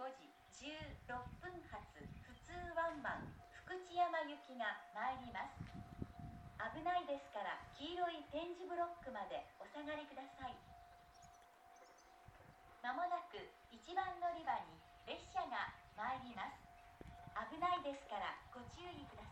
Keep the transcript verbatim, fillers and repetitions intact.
ごじじゅうろっぷん発普通ワンマン福知山行きが参ります。危ないですから黄色い点字ブロックまでお下がりください。まもなくいちばん乗り場に列車が参ります。危ないですからご注意ください。